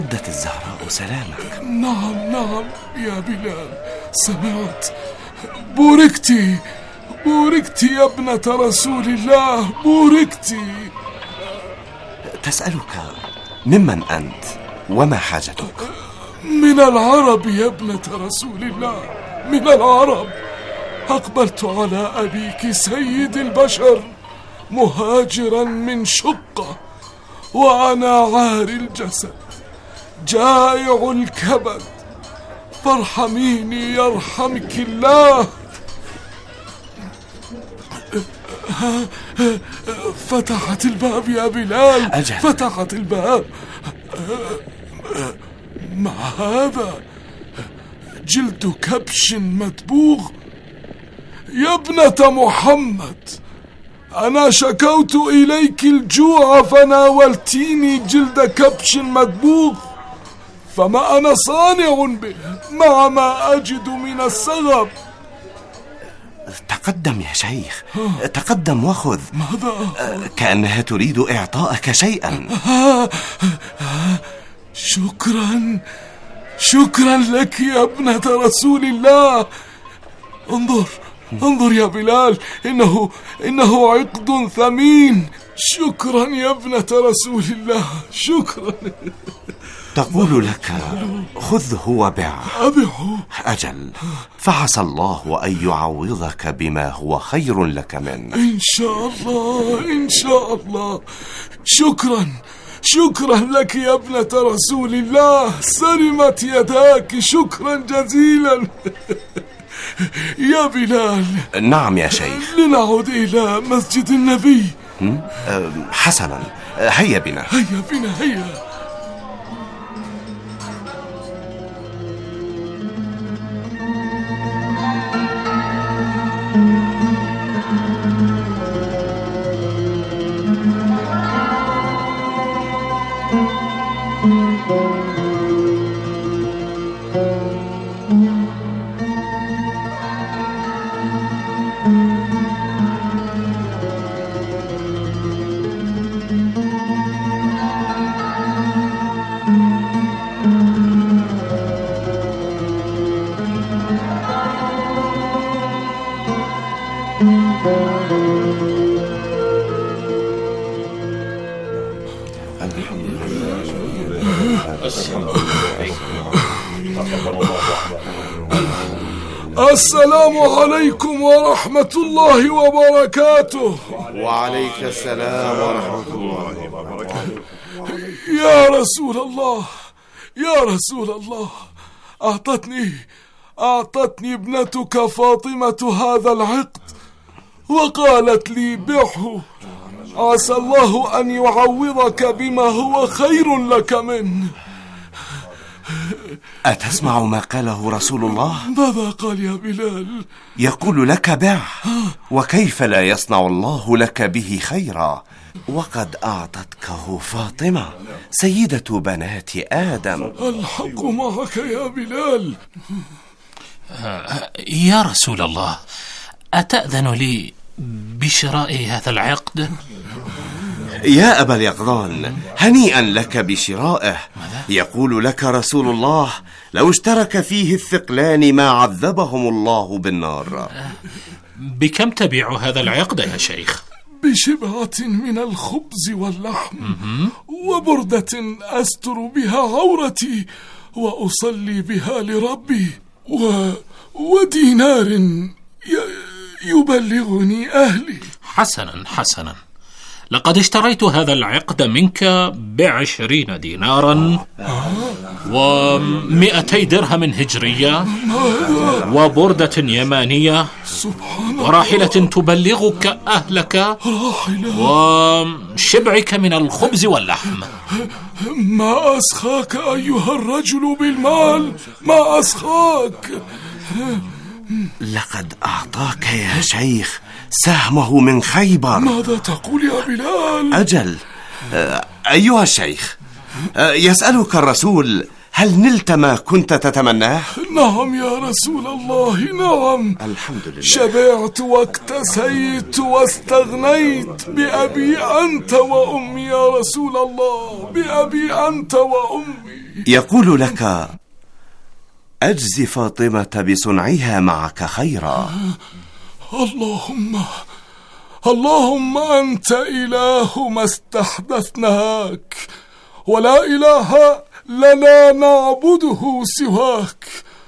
ردت الزهراء سلامك. نعم يا بلال، سمعت. بوركتي يا ابنة رسول الله، بوركتي. تسألك ممن أنت وما حاجتك؟ من العرب يا ابنة رسول الله، من العرب. أقبلت على أبيك سيد البشر مهاجرا من شقة، وأنا عاري الجسد جائع الكبد، فارحميني يرحمك الله. فتحت الباب يا بلال، أجل. فتحت الباب. ما هذا؟ جلد كبش مدبوغ. يا ابنة محمد، أنا شكوت إليك الجوع فناولتيني جلد كبش مدبوغ، فما أنا صانع به مع ما أجد من السغب. تقدم يا شيخ، تقدم وخذ. ماذا؟ كأنها تريد إعطاءك شيئا. شكرا لك يا ابنة رسول الله. انظر يا بلال، إنه عقد ثمين. شكرا يا ابنة رسول الله، شكرا. تقول لك خذه وبعه. أبعه؟ أجل، فعسى الله أن يعوضك بما هو خير لك منه. إن شاء الله. شكرا لك يا ابنة رسول الله، سلمت يداك، شكرا جزيلا. يا بلال. نعم يا شيخ. لنعود إلى مسجد النبي. حسنا، هيا بنا. هيا. السلام عليكم ورحمة الله وبركاته. وعليك السلام ورحمة الله وبركاته. يا رسول الله، أعطتني ابنتك فاطمة هذا العقد، وقالت لي بعه، عسى الله أن يعوضك بما هو خير لك منه. أتسمع ما قاله رسول الله؟ ماذا قال يا بلال؟ يقول لك بعه، وكيف لا يصنع الله لك به خيرا، وقد أعطتكه فاطمة سيدة بنات آدم. الحق معك يا بلال. يا رسول الله، أتأذن لي بشراء هذا العقد؟ يا أبا اليقظان، هنيئا لك بشرائه. يقول لك رسول الله: لو اشترك فيه الثقلان ما عذبهم الله بالنار. بكم تبيع هذا العقد يا شيخ؟ ب7 من الخبز واللحم، وبردة أستر بها عورتي وأصلي بها لربي، ودينار يبلغني أهلي. حسنا، لقد اشتريت هذا العقد منك ب20 دينارا و200 درهم هجرية، وبردة يمانية، وراحلة تبلغك أهلك، وشبعك من الخبز واللحم. ما أسخاك أيها الرجل بالمال؟ ما أسخاك؟ لقد أعطاك يا شيخ سهمه من خيبر. ماذا تقول يا بلال؟ أجل. أيها الشيخ، يسألك الرسول: هل نلت ما كنت تتمناه؟ نعم يا رسول الله، نعم. الحمد لله. شبعت واكتسيت واستغنيت. بأبي أنت وأمي يا رسول الله، بأبي أنت وأمي. يقول لك: أجز فاطمة بصنعها معك خيرا. اللهم أنت إله ما استحدثناك، ولا إله لنا نعبده سواك،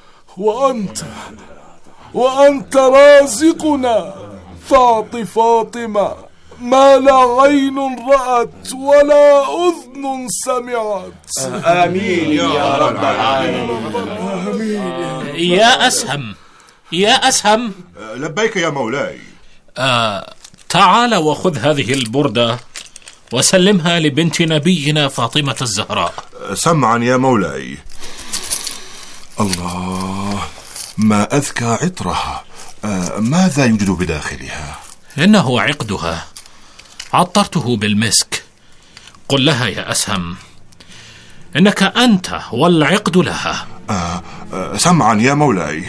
وأنت رازقنا، فاعط فاطمة ما لا عين رأت ولا أذن سمعت. آمين يا رب العالمين. يا أسهم. لبيك يا مولاي. تعال وخذ هذه البردة وسلمها لبنت نبينا فاطمة الزهراء. سمعا يا مولاي. الله، ما أذكى عطرها. ماذا يوجد بداخلها؟ إنه عقدها، عطرته بالمسك. قل لها يا أسهم إنك أنت والعقد لها. سمعا يا مولاي.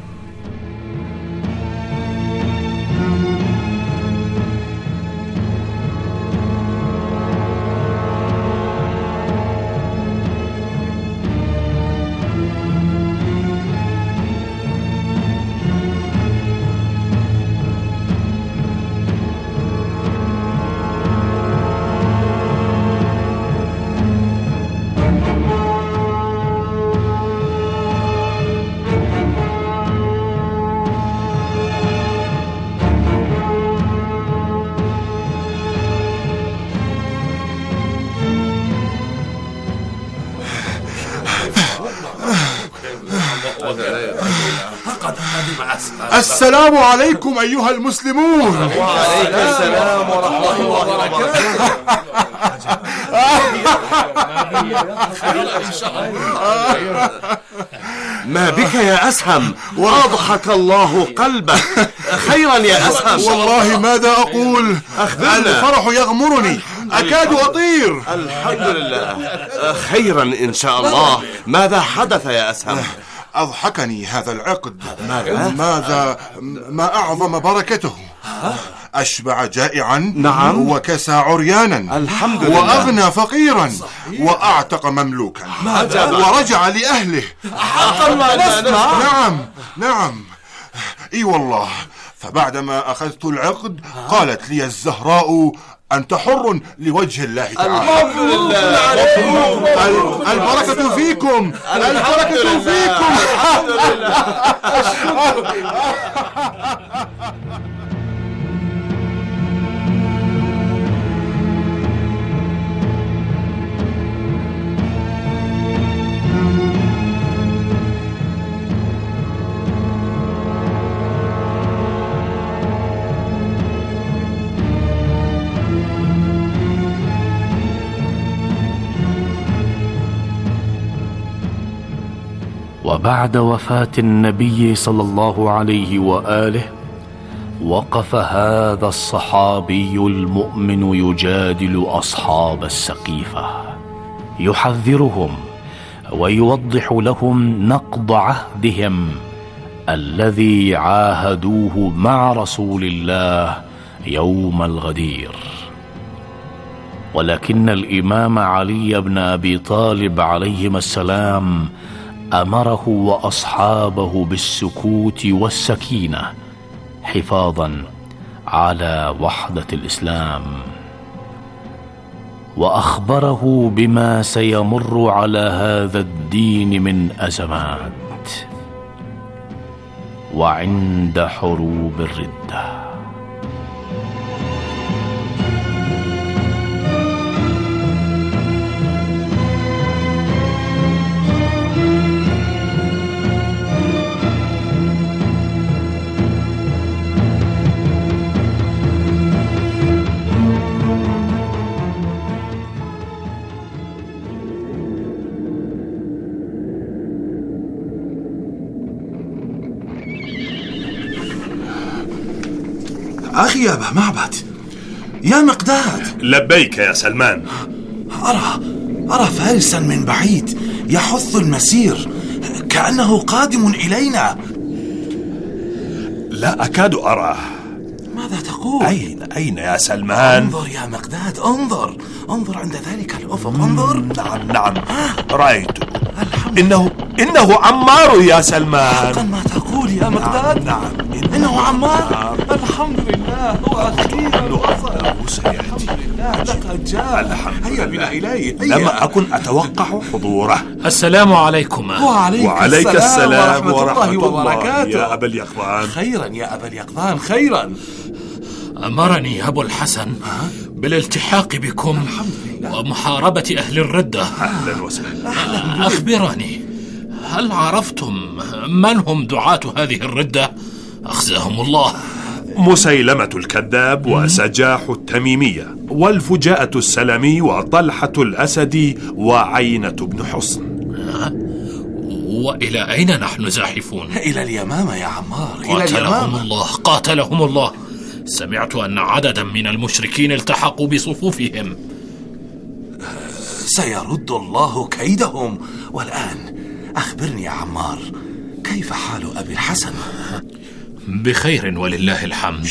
السلام عليكم أيها المسلمون. وعليكم السلام ورحمة الله وبركاته. ما بك يا أسهم؟ وأضحك الله قلبك. خيرا يا أسهم. والله ماذا أقول، الفرح يغمرني، أكاد أطير. الحمد لله. خيرا إن شاء الله. ماذا حدث يا أسهم؟ أضحكني هذا العقد. ما أعظم بركته. أشبع جائعا، نعم، وكسى عريانا، الحمد لله، وأغنى فقيرا، وأعتق مملوكا، ورجع لأهله. حقا ما نسمع. نعم إي والله. فبعدما أخذت العقد قالت لي الزهراء: أنت حر لوجه الله تعالى. الحمد لله. البركة فيكم، البركة فيكم. وبعد وفاة النبي صلى الله عليه وآله وقف هذا الصحابي المؤمن يجادل أصحاب السقيفة، يحذرهم ويوضح لهم نقض عهدهم الذي عاهدوه مع رسول الله يوم الغدير. ولكن الإمام علي بن أبي طالب عليهما السلام أمره وأصحابه بالسكوت والسكينة حفاظا على وحدة الإسلام، وأخبره بما سيمر على هذا الدين من أزمات وعند حروب الردة. أخي يا أبا معبد، يا مقداد. لبيك يا سلمان. أرى فارسا من بعيد يحث المسير، كأنه قادم إلينا. لا أكاد أراه. ماذا تقول؟ أين يا سلمان؟ انظر يا مقداد، انظر عند ذلك الأفق، انظر. نعم رأيته. إنه عمار يا سلمان. حقا ما تقول يا مقداد؟ نعم إنه عمار. الحمد لله، وأخيرا وصل. سيأتي. لقد جاء. هيا بنا إليه. لم أكن أتوقع حضوره. السلام عليكم. وعليك السلام ورحمة الله وبركاته. يا أبا اليقظان. خيرا يا أبا اليقظان، خيرا. أمرني أبو الحسن بالالتحاق بكم ومحاربة أهل الردة. أهلا وسهلا. أخبرني، هل عرفتم من هم دعاة هذه الردة؟ أخزاهم الله. مسيلمة الكذاب وسجاح التميمية والفجاءة السلمي وطلحة الأسدي وعينة بن حصن. وإلى أين نحن زاحفون؟ إلى اليمامة يا عمار، إلى اليمامة. قاتلهم الله. سمعت أن عددا من المشركين التحقوا بصفوفهم. سيرد الله كيدهم. والآن أخبرني يا عمار، كيف حال أبي الحسن؟ بخير ولله الحمد.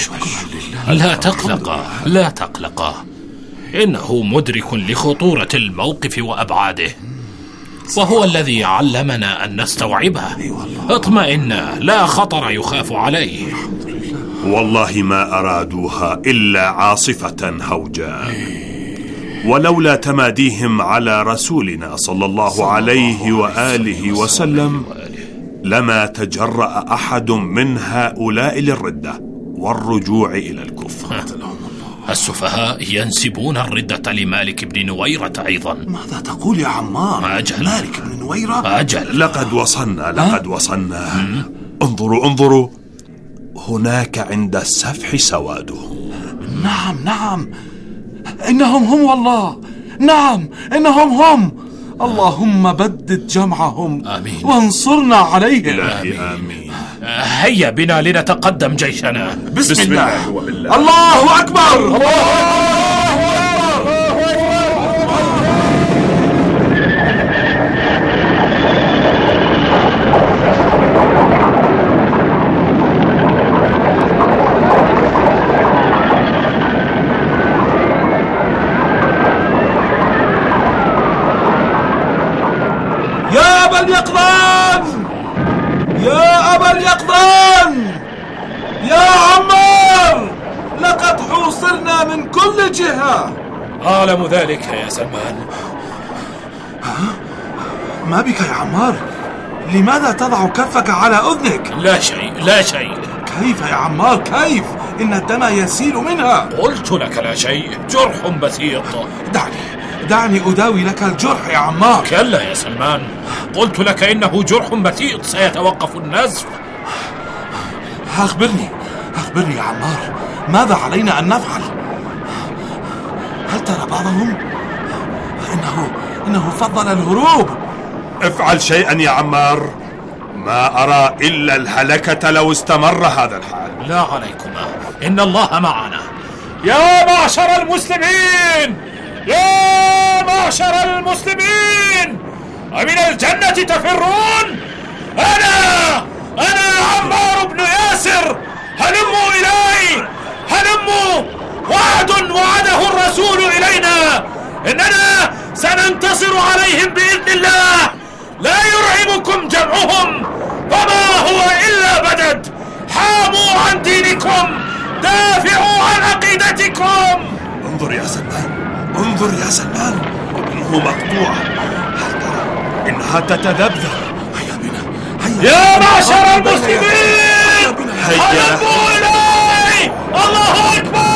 لا تقلقا، إنه مدرك لخطورة الموقف وأبعاده، وهو الذي علمنا أن نستوعبه. اطمئن، لا خطر يخاف عليه. والله ما أرادوها إلا عاصفة هوجاء، ولولا تماديهم على رسولنا صلى الله عليه وآله وسلم لما تجرأ أحد من هؤلاء للردة والرجوع إلى الكفر. السفهاء ينسبون الردة لمالك بن نويرة أيضا. ماذا تقول يا عمار؟ أجل. مالك بن نويرة؟ أجل. لقد وصلنا. انظروا هناك عند السفح سواده. نعم، إنهم هم والله. نعم، إنهم هم. اللهم بدد جمعهم. آمين. وانصرنا عليهم. إلهي آمين. هيا بنا لنتقدم جيشنا. بسم الله وبالله. الله أكبر. يا أبا اليقظان، يا عمار، لقد حوصرنا من كل جهة. أعلم ذلك يا سلمان. ما بك يا عمار؟ لماذا تضع كفك على أذنك؟ لا شيء. كيف يا عمار، كيف؟ إن الدم يسيل منها. قلت لك لا شيء، جرح بسيط. دعني أداوي لك الجرح يا عمار. كلا يا سلمان، قلت لك إنه جرح بسيط سيتوقف النزف. أخبرني يا عمار، ماذا علينا أن نفعل؟ هل ترى بعضهم؟ إنه فضل الهروب. افعل شيئا يا عمار، ما أرى إلا الهلكة لو استمر هذا الحال. لا عليكما، إن الله معنا. يا معشر المسلمين، أمن الجنة تفرون؟ أنا عمار بن ياسر، هلموا إلي، هلموا. وعد وعده الرسول إلينا إننا سننتصر عليهم بإذن الله. لا يرعبكم جمعهم، فما هو إلا بدد. حاموا عن دينكم، دافعوا عن عقيدتكم. انظر يا سلمان، ابنه مقطوع. هل ترى إنها تتذبذب؟ هيا بنا. يا معشر المسلمين، هلموا إلي. الله أكبر.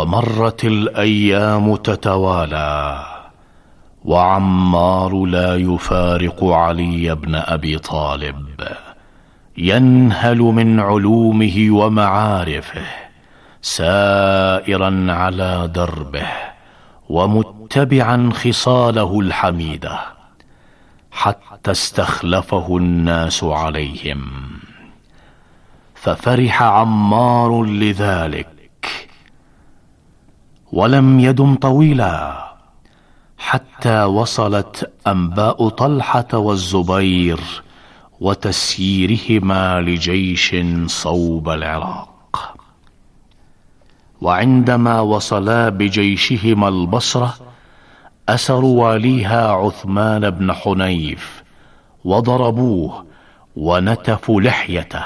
ومرت الأيام تتوالى، وعمار لا يفارق علي بن أبي طالب، ينهل من علومه ومعارفه، سائرا على دربه ومتبعا خصاله الحميدة، حتى استخلفه الناس عليهم. ففرح عمار لذلك، ولم يدم طويلا حتى وصلت أنباء طلحة والزبير وتسييرهما لجيش صوب العراق. وعندما وصلا بجيشهما البصرة أسروا واليها عثمان بن حنيف وضربوه ونتفوا لحيته.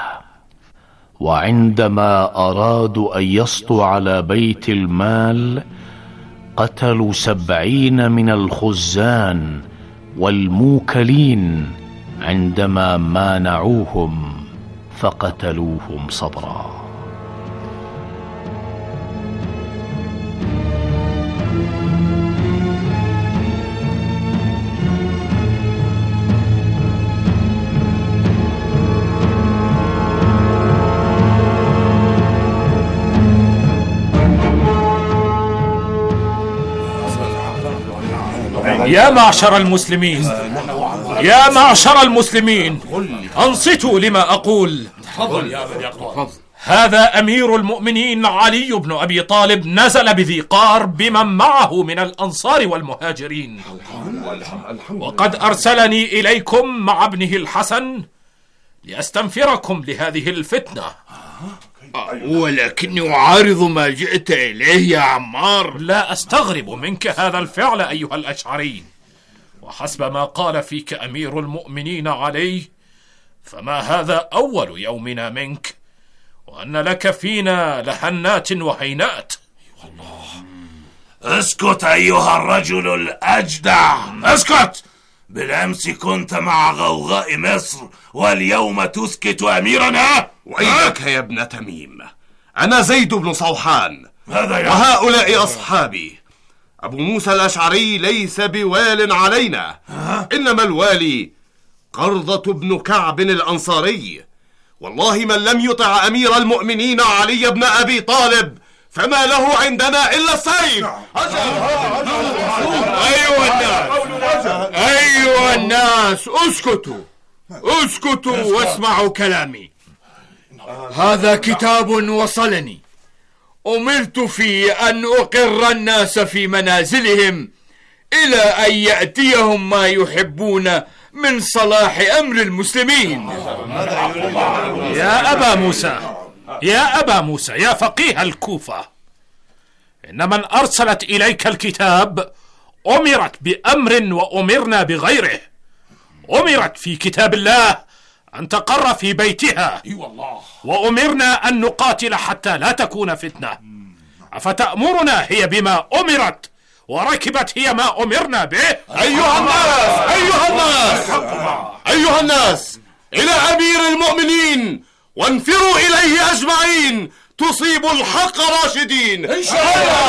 وعندما أرادوا أن يسطوا على بيت المال قتلوا 70 من الخزان والموكلين عندما مانعوهم، فقتلوهم صبرا. يا معشر المسلمين، يا معشر المسلمين، أنصتوا لما أقول. هذا أمير المؤمنين علي بن أبي طالب نزل بذي قار بمن معه من الأنصار والمهاجرين، وقد أرسلني إليكم مع ابنه الحسن لأستنفركم لهذه الفتنة. ولكني أعارض ما جئت إليه يا عمار. لا أستغرب منك هذا الفعل أيها الأشعري، وحسب ما قال فيك أمير المؤمنين علي فما هذا أول يومنا منك، وأن لك فينا لحنات وهينات. اسكت أيها الرجل الأجدع، اسكت. بالأمس كنت مع غوغاء مصر واليوم تسكت أميرنا. ويلك يا ابن تميم، أنا زيد بن صوحان هذا وهؤلاء أصحابي. أبو موسى الأشعري ليس بوال علينا، إنما الوالي قرضة بن كعب الأنصاري. والله من لم يطع أمير المؤمنين علي بن أبي طالب فما له عندنا إلا السيف. أيها الناس اسكتوا واسمعوا كلامي. هذا كتاب وصلني، أمرت فيه أن أقر الناس في منازلهم إلى أن يأتيهم ما يحبون من صلاح أمر المسلمين. يا أبا موسى يا فقيه الكوفة، إن من أرسلت إليك الكتاب أمرت بأمر وأمرنا بغيره. أمرت في كتاب الله أن تقر في بيتها، وأمرنا أن نقاتل حتى لا تكون فتنة. أفتأمرنا هي بما أمرت وركبت هي ما أمرنا به؟ أيها الناس إلى أمير المؤمنين، وانفروا إليه أجمعين تصيب الحق راشدين إن شاء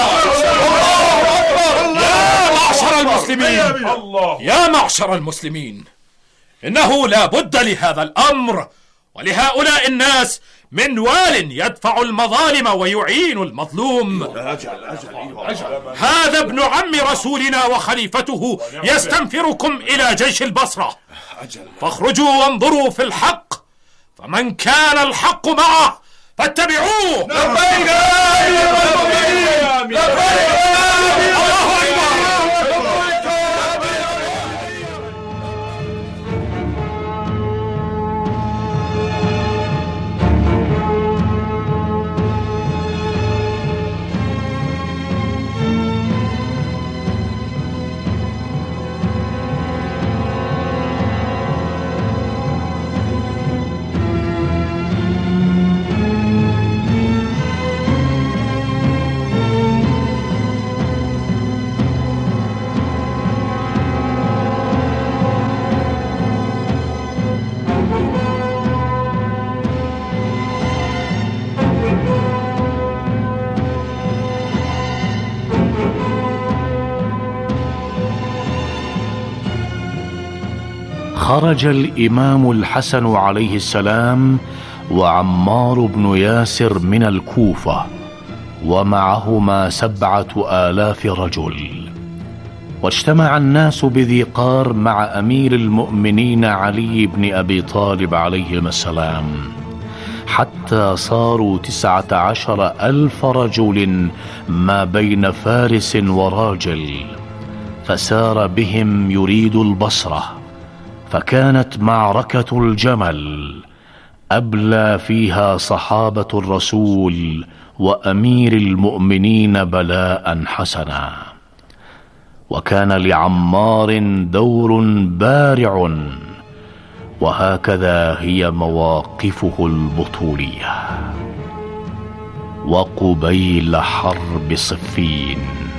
الله. يا معشر المسلمين، إنه لا بد لهذا الأمر ولهؤلاء الناس من وال يدفع المظالم ويعين المظلوم. هذا ابن عم رسولنا وخليفته يستنفركم إلى جيش البصرة، فاخرجوا وانظروا في الحق، فمن كان الحق معه فاتبعوه. لبيك الله أكبر. خرج الإمام الحسن عليه السلام وعمار بن ياسر من الكوفة، ومعهما 7,000 رجل. واجتمع الناس بذي قار مع أمير المؤمنين علي بن أبي طالب عليهما السلام، حتى صاروا 19,000 رجل ما بين فارس وراجل. فسار بهم يريد البصرة، فكانت معركة الجمل أبلى فيها صحابة الرسول وأمير المؤمنين بلاء حسنا. وكان لعمار دور بارع، وهكذا هي مواقفه البطولية. وقبيل حرب صفين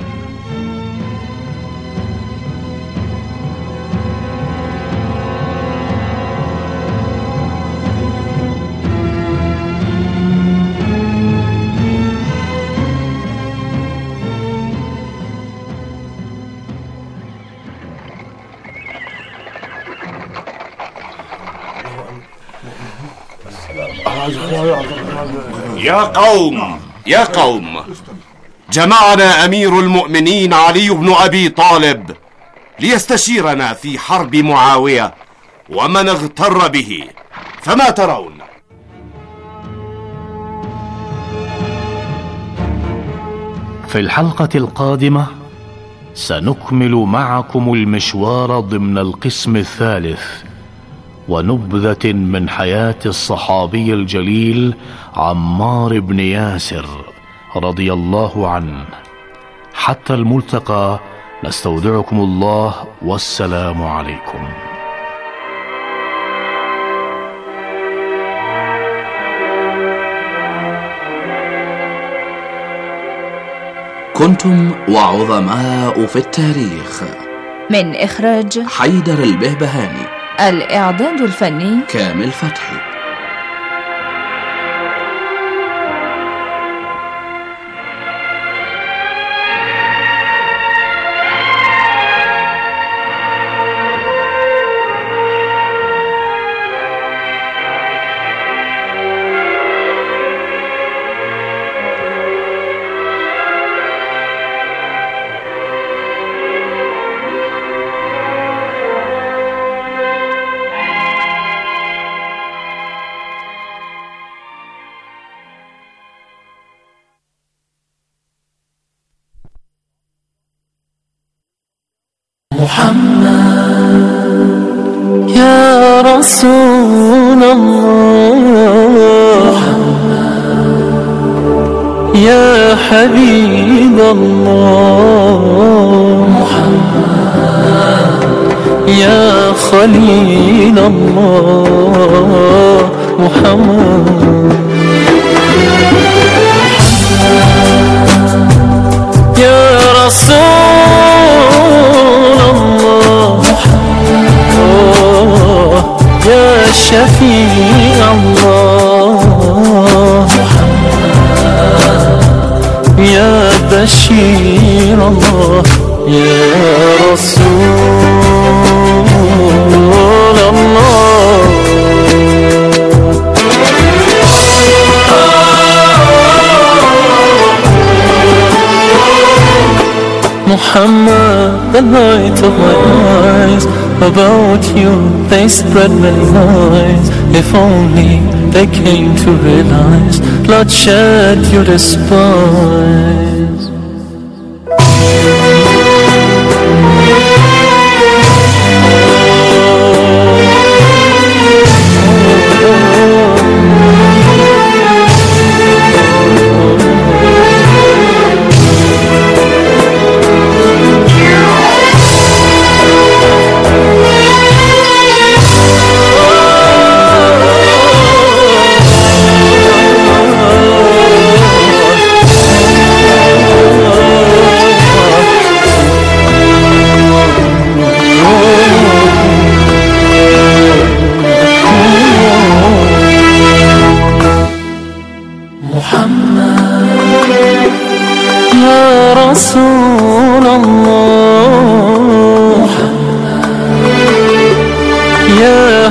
يا قوم، جمعنا أمير المؤمنين علي بن أبي طالب ليستشيرنا في حرب معاوية ومن اغتر به، فما ترون؟ في الحلقة القادمة سنكمل معكم المشوار ضمن القسم الثالث، ونبذة من حياة الصحابي الجليل عمار بن ياسر رضي الله عنه. حتى الملتقى، نستودعكم الله، والسلام عليكم. كنتم وعظماء في التاريخ، من إخراج حيدر البهبهاني، الإعداد الفني كامل فتحي. محمد يا رسول الله، محمد يا حبيب الله، محمد يا خليل الله، محمد يا رسول الله، يا شفيع الله، يا بشير الله، يا رسول الله. Muhammad, the light of my eyes, about you they spread many lies. If only they came to realize, bloodshed you despise.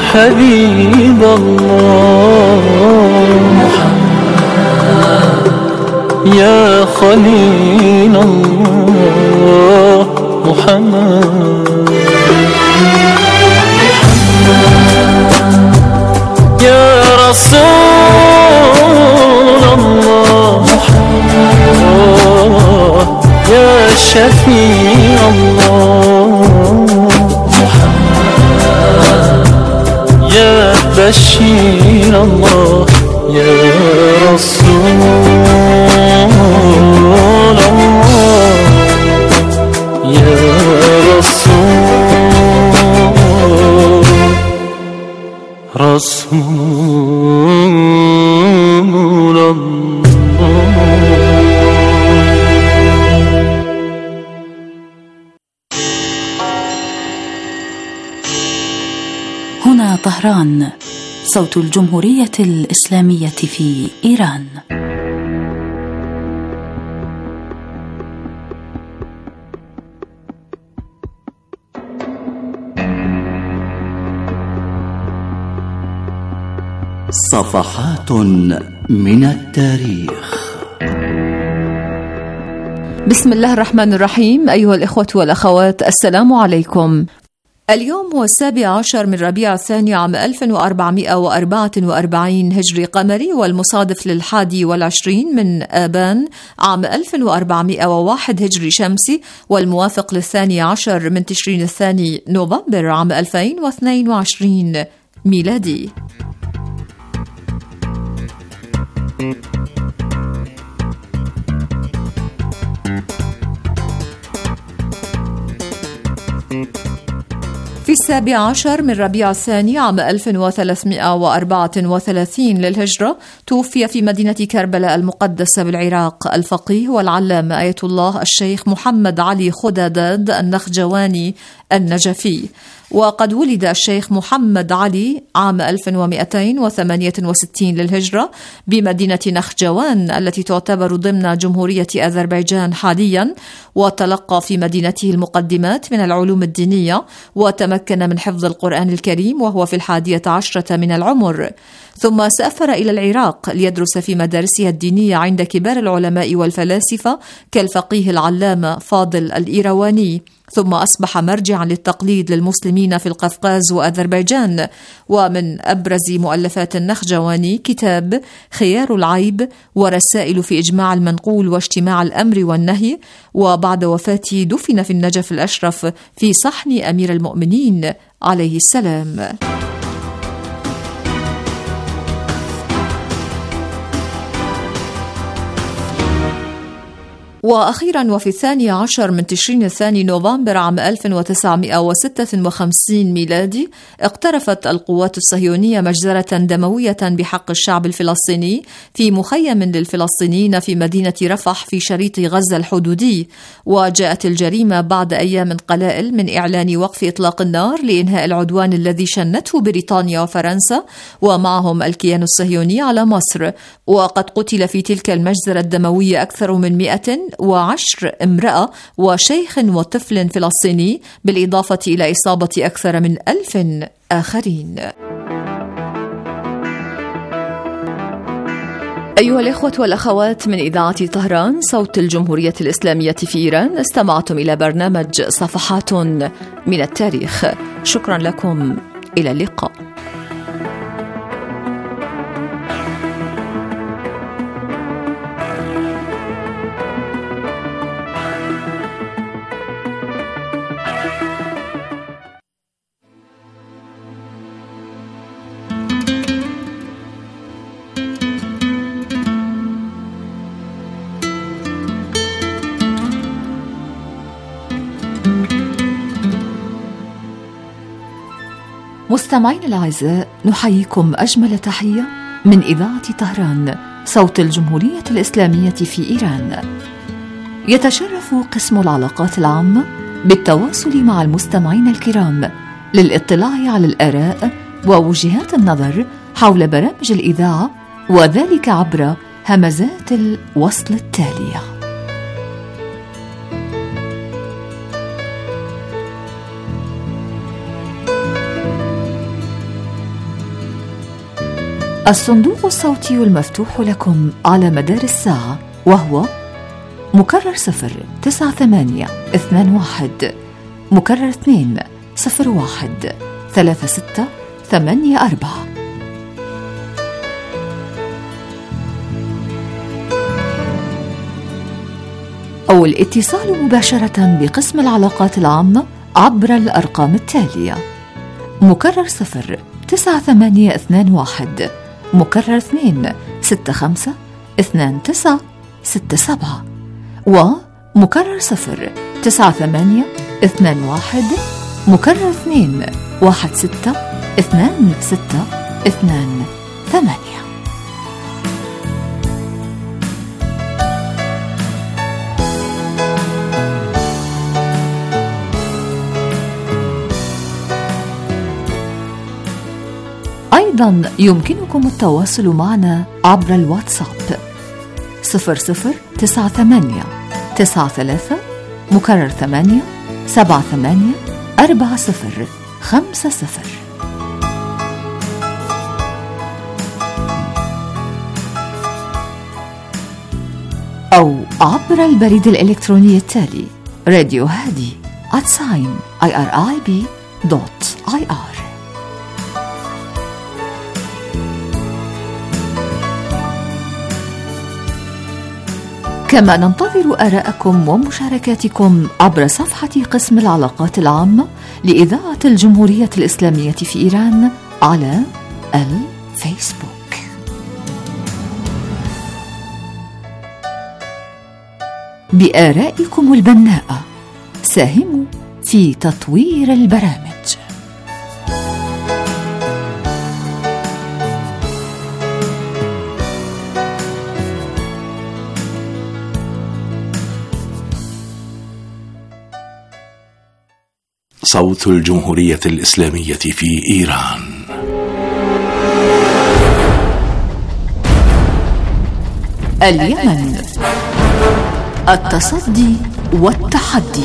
حبيب الله يا خليل الله محمد يا رسول الله يا شفيع الله يا بشير الله يا رسول الله يا رسول الله. هنا طهران، صوت الجمهورية الإسلامية في إيران. صفحات من التاريخ. بسم الله الرحمن الرحيم. أيها الإخوة والأخوات، السلام عليكم. اليوم هو 17 من ربيع الثاني عام 1444 هجري قمري، والمصادف ل21 من آبان عام 1401 هجري شمسي، والموافق ل12 من تشرين الثاني نوفمبر عام 2022 ميلادي. في 17 من ربيع الثاني عام 1334 للهجرة توفي في مدينة كربلاء المقدسة بالعراق الفقيه والعلامة آية الله الشيخ محمد علي خداداد النخجواني النجفي. وقد ولد الشيخ محمد علي عام 1268 للهجرة بمدينة نخجوان التي تعتبر ضمن جمهورية أذربيجان حاليا، وتلقى في مدينته المقدمات من العلوم الدينية، وتمكن من حفظ القرآن الكريم وهو في 11 من العمر. ثم سافر إلى العراق ليدرس في مدارسها الدينية عند كبار العلماء والفلاسفة كالفقيه العلامة فاضل الإيرواني، ثم أصبح مرجعا للتقليد للمسلمين في القفقاز وأذربيجان. ومن أبرز مؤلفات النخجواني كتاب خيار العيب، ورسائل في إجماع المنقول واجتماع الأمر والنهي. وبعد وفاته دفن في النجف الأشرف في صحن أمير المؤمنين عليه السلام. وأخيرا وفي 12 من تشرين الثاني نوفمبر عام 1956 ميلادي اقترفت القوات الصهيونية مجزرة دموية بحق الشعب الفلسطيني في مخيم للفلسطينيين في مدينة رفح في شريط غزة الحدودي. وجاءت الجريمة بعد أيام قلائل من إعلان وقف إطلاق النار لإنهاء العدوان الذي شنته بريطانيا وفرنسا ومعهم الكيان الصهيوني على مصر. وقد قتل في تلك المجزرة الدموية أكثر من 110 امرأة وشيخ وطفل فلسطيني، بالإضافة إلى إصابة أكثر من 1000 آخرين. أيها الإخوة والأخوات، من إذاعة طهران صوت الجمهورية الإسلامية في إيران، استمعتم إلى برنامج صفحات من التاريخ. شكرا لكم، إلى اللقاء. مستمعين الأعزاء، نحييكم أجمل تحية من إذاعة طهران صوت الجمهورية الإسلامية في إيران. يتشرف قسم العلاقات العامة بالتواصل مع المستمعين الكرام للاطلاع على الآراء ووجهات النظر حول برامج الإذاعة، وذلك عبر همزات الوصل التالية. الصندوق الصوتي المفتوح لكم على مدار الساعة وهو مكرر 09821 مكرر 201 3684. أو الاتصال مباشرة بقسم العلاقات العامة عبر الأرقام التالية: مكرر 09821 مكرر 265 2967 ومكرر 09821 مكرر 216 2628. أيضا يمكنكم التواصل معنا عبر الواتساب 0098 93 مكرر 8 78 40 50 أو عبر البريد الإلكتروني التالي radiohadi@irib.ir. كما ننتظر آراءكم ومشاركاتكم عبر صفحة قسم العلاقات العامة لإذاعة الجمهورية الإسلامية في إيران على الفيسبوك. بآرائكم البناءة ساهموا في تطوير البرامج. صوت الجمهورية الإسلامية في إيران. اليمن، التصدي والتحدي.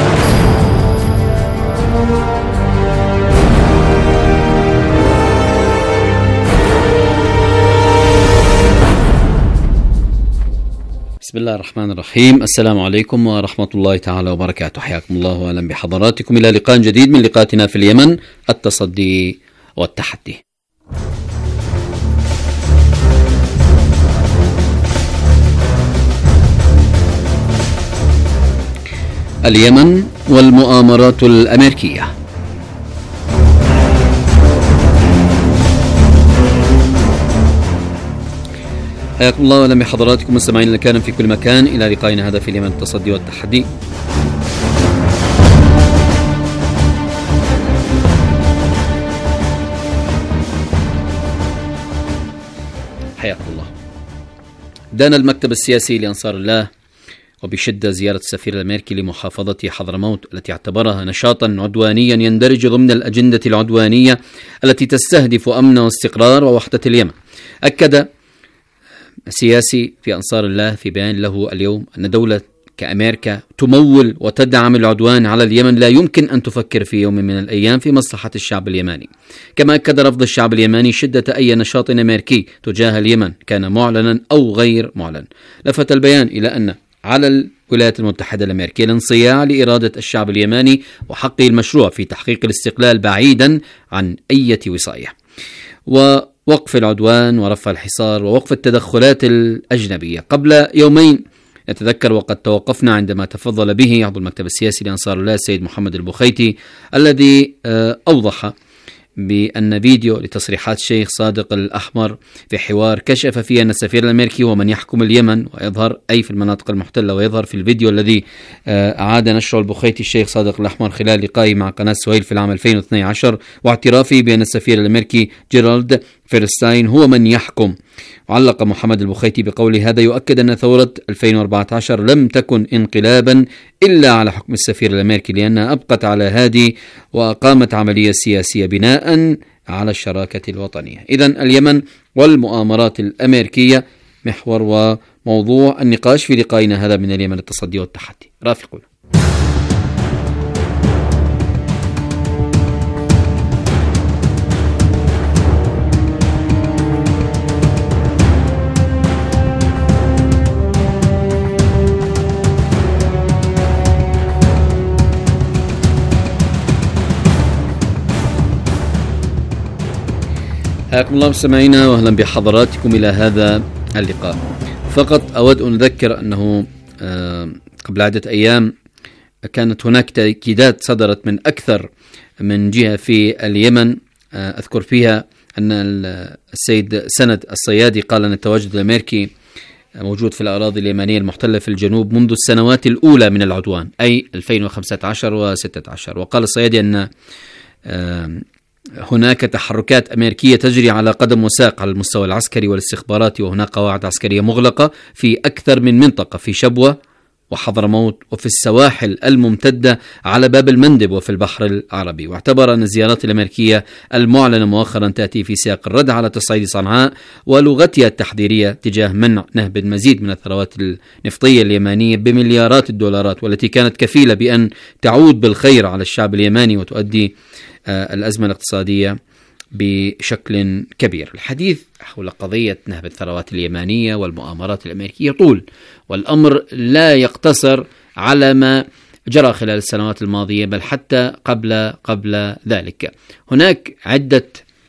بسم الله الرحمن الرحيم. السلام عليكم ورحمة الله تعالى وبركاته. حياكم الله وأهلا بحضراتكم إلى لقاء جديد من لقاءاتنا في اليمن، التصدي والتحدي. اليمن والمؤامرات الأمريكية. حياكم الله واهلا بحضراتكم مستمعين الكرام في كل مكان الى لقائنا هذا في اليمن، التصدي والتحدي. حياكم الله. دان المكتب السياسي لأنصار الله وبشدة زيارة السفير الأمريكي لمحافظة حضرموت التي اعتبرها نشاطا عدوانيا يندرج ضمن الأجندة العدوانية التي تستهدف أمن واستقرار ووحدة اليمن. أكد السياسي في أنصار الله في بيان له اليوم أن دولة كأمريكا تمول وتدعم العدوان على اليمن لا يمكن أن تفكر في يوم من الأيام في مصلحة الشعب اليمني. كما أكد رفض الشعب اليمني شدة أي نشاط أمريكي تجاه اليمن كان معلنا أو غير معلن. لفت البيان إلى أن على الولايات المتحدة الأمريكية الانصياع لإرادة الشعب اليمني وحقه المشروع في تحقيق الاستقلال بعيدا عن أي وصاية، ووقف العدوان ورفع الحصار ووقف التدخلات الأجنبية. قبل يومين نتذكر وقد توقفنا عندما تفضل به عضو المكتب السياسي لأنصار الله السيد محمد البخيتي الذي أوضح بأن فيديو لتصريحات الشيخ صادق الأحمر في حوار كشف فيه أن السفير الأمريكي هو من يحكم اليمن ويظهر أي في المناطق المحتلة، ويظهر في الفيديو الذي أعاد نشره البخيتي الشيخ صادق الأحمر خلال لقائه مع قناة سويل في العام 2012 واعترافه بأن السفير الأمريكي جيرالد فيرستاين هو من يحكم. وعلق محمد البخيتي بقوله هذا يؤكد أن ثورة 2014 لم تكن انقلابا إلا على حكم السفير الأمريكي، لأنها أبقت على هادي وأقامت عملية سياسية بناء على الشراكة الوطنية. إذن اليمن والمؤامرات الأمريكية محور وموضوع النقاش في لقائنا هذا من اليمن، التصدي والتحدي. رافقون. حياكم الله مستمعينا واهلا بحضراتكم الى هذا اللقاء. فقط اود ان اذكر انه قبل عدة ايام كانت هناك تأكيدات صدرت من اكثر من جهة في اليمن، اذكر فيها ان السيد سند الصيادي قال ان التواجد الامريكي موجود في الأراضي اليمنية المحتلة في الجنوب منذ السنوات الأولى من العدوان، أي 2015 و16. وقال الصيادي أن هناك تحركات أمريكية تجري على قدم وساق على المستوى العسكري والاستخباراتي، وهناك قواعد عسكرية مغلقة في أكثر من منطقة، في شبوة وحضرموت وفي السواحل الممتدة على باب المندب وفي البحر العربي. واعتبر أن الزيارات الأمريكية المعلنة مؤخرا تأتي في سياق الرد على تصعيد صنعاء ولغتها التحذيرية تجاه منع نهب المزيد من الثروات النفطية اليمنية بمليارات الدولارات، والتي كانت كفيلة بأن تعود بالخير على الشعب اليمني وتؤدي الأزمة الاقتصادية بشكل كبير. الحديث حول قضية نهب الثروات اليمنية والمؤامرات الأمريكية طول، والأمر لا يقتصر على ما جرى خلال السنوات الماضية بل حتى قبل ذلك. هناك عدة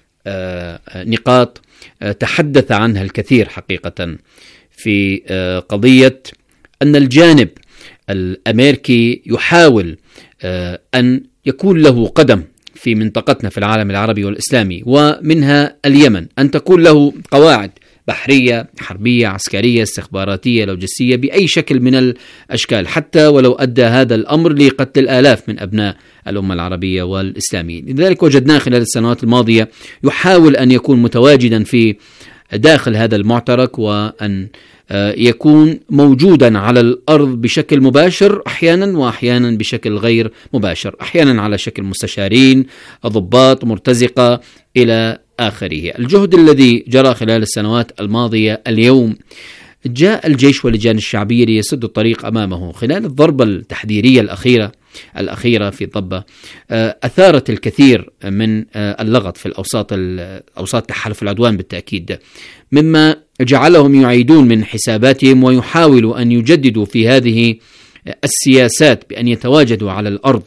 نقاط تحدث عنها الكثير حقيقة في قضية أن الجانب الأمريكي يحاول أن يكون له قدم في منطقتنا في العالم العربي والإسلامي، ومنها اليمن، أن تكون له قواعد بحرية حربية عسكرية استخباراتية لوجستية بأي شكل من الأشكال، حتى ولو أدى هذا الأمر لقتل الآلاف من أبناء الأمة العربية والإسلاميين. لذلك وجدناه خلال السنوات الماضية يحاول أن يكون متواجدا في داخل هذا المعترك، وأن يكون موجودا على الأرض بشكل مباشر أحيانا، وأحيانا بشكل غير مباشر، أحيانا على شكل مستشارين، ضباط، مرتزقة إلى آخره. الجهد الذي جرى خلال السنوات الماضية اليوم جاء الجيش واللجان الشعبية ليسد الطريق أمامه. خلال الضربة التحذيرية الأخيرة في ضبة أثارت الكثير من اللغط في أوساط تحالف العدوان بالتأكيد، مما جعلهم يعيدون من حساباتهم ويحاولوا أن يجددوا في هذه السياسات بأن يتواجدوا على الأرض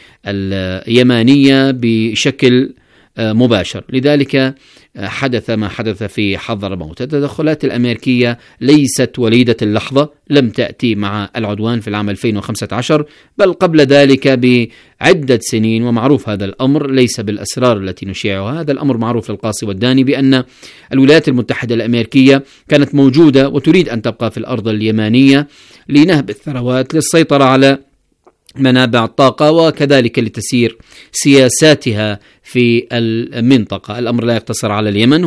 اليمنية بشكل مباشر. لذلك حدث ما حدث في حضرموت. التدخلات الأمريكية ليست وليدة اللحظة، لم تأتي مع العدوان في العام 2015 بل قبل ذلك بعدة سنين، ومعروف هذا الأمر، ليس بالأسرار التي نشيعها. هذا الأمر معروف للقاصي والداني بأن الولايات المتحدة الأمريكية كانت موجودة وتريد أن تبقى في الأرض اليمنية لنهب الثروات، للسيطرة على منابع الطاقة، وكذلك لتسيير سياساتها في المنطقة. الأمر لا يقتصر على اليمن،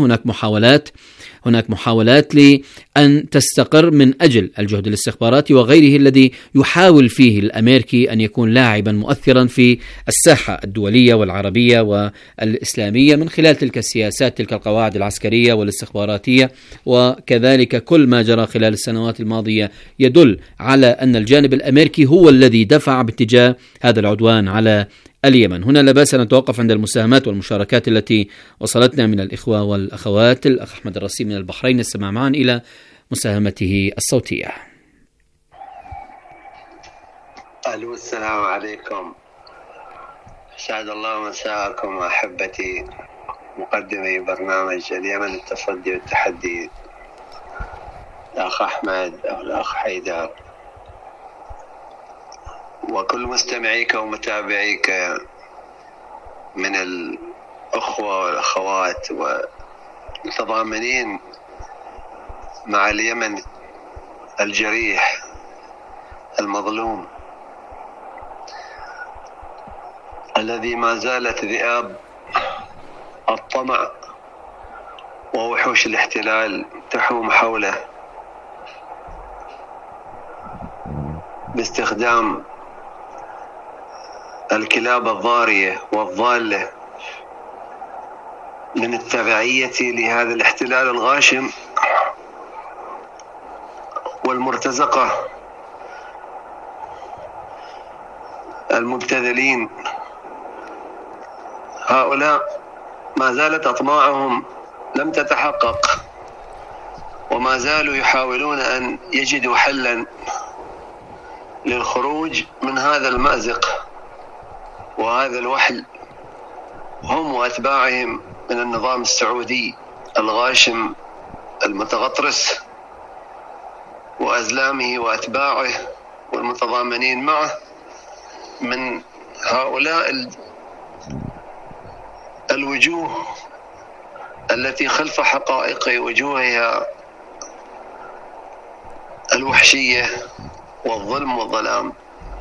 هناك محاولات لأن تستقر من أجل الجهد الاستخباراتي وغيره الذي يحاول فيه الأمريكي أن يكون لاعبا مؤثرا في الساحة الدولية والعربية والإسلامية من خلال تلك السياسات، تلك القواعد العسكرية والاستخباراتية. وكذلك كل ما جرى خلال السنوات الماضية يدل على أن الجانب الأمريكي هو الذي دفع باتجاه هذا العدوان على اليمن. هنا لا بأس أن نتوقف عند المساهمات والمشاركات التي وصلتنا من الإخوة والأخوات. الأخ أحمد الرسي من البحرين، نستمع معا إلى مساهمته الصوتية. ألو، السلام عليكم، سعد الله مساءكم أحبتي مقدمي برنامج اليمن التصدي والتحدي، الأخ أحمد أو الأخ حيدر، وكل مستمعيك ومتابعيك من الأخوة والأخوات والمتضامنين مع اليمن الجريح المظلوم الذي ما زالت ذئاب الطمع ووحوش الاحتلال تحوم حوله باستخدام الكلاب الضارية والضالة من التبعية لهذا الاحتلال الغاشم والمرتزقة المبتذلين. هؤلاء ما زالت أطماعهم لم تتحقق، وما زالوا يحاولون أن يجدوا حلا للخروج من هذا المأزق وهذا الوحل، هم وأتباعهم من النظام السعودي الغاشم المتغطرس وأزلامه وأتباعه والمتضامنين معه من هؤلاء الوجوه التي خلف حقائق وجوهها الوحشية والظلم والظلام.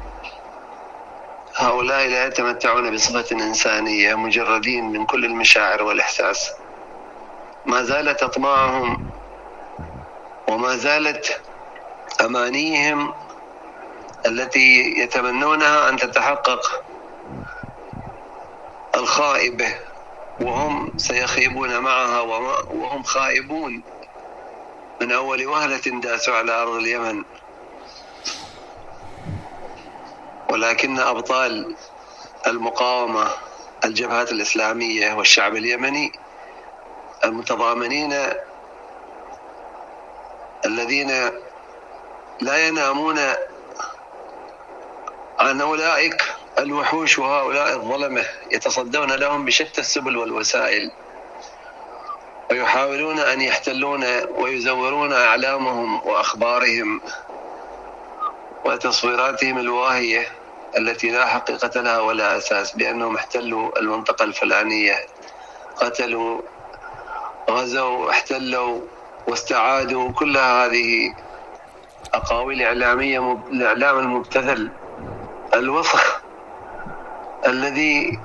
هؤلاء لا يتمتعون بصفة إنسانية، مجردين من كل المشاعر والإحساس. ما زالت أطماعهم وما زالت أمانيهم التي يتمنونها أن تتحقق الخائبة، وهم سيخيبون معها وهم خائبون من أول وهلة داسوا على أرض اليمن. ولكن أبطال المقاومة الجبهات الإسلامية والشعب اليمني المتضامنين الذين لا ينامون عن أولئك الوحوش وهؤلاء الظلمة، يتصدون لهم بشتى السبل والوسائل، ويحاولون أن يحتلون ويزورون أعلامهم وأخبارهم وتصويراتهم الواهية التي لا حقيقة لها ولا أساس، بأنهم احتلوا المنطقة الفلانية، قتلوا، غزوا، احتلوا واستعادوا. كل هذه أقاويل إعلامية، الإعلام المبتذل الوسخ الذي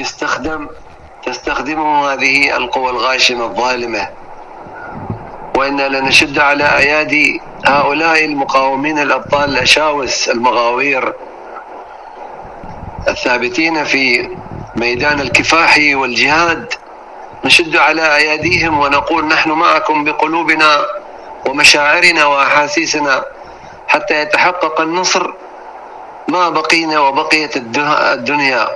تستخدمه هذه القوى الغاشمة الظالمة. وإنا لنشد على أيادي هؤلاء المقاومين الأبطال الأشاوس المغاوير الثابتين في ميدان الكفاح والجهاد، نشد على أياديهم ونقول نحن معكم بقلوبنا ومشاعرنا وأحاسيسنا حتى يتحقق النصر ما بقينا وبقيت الدنيا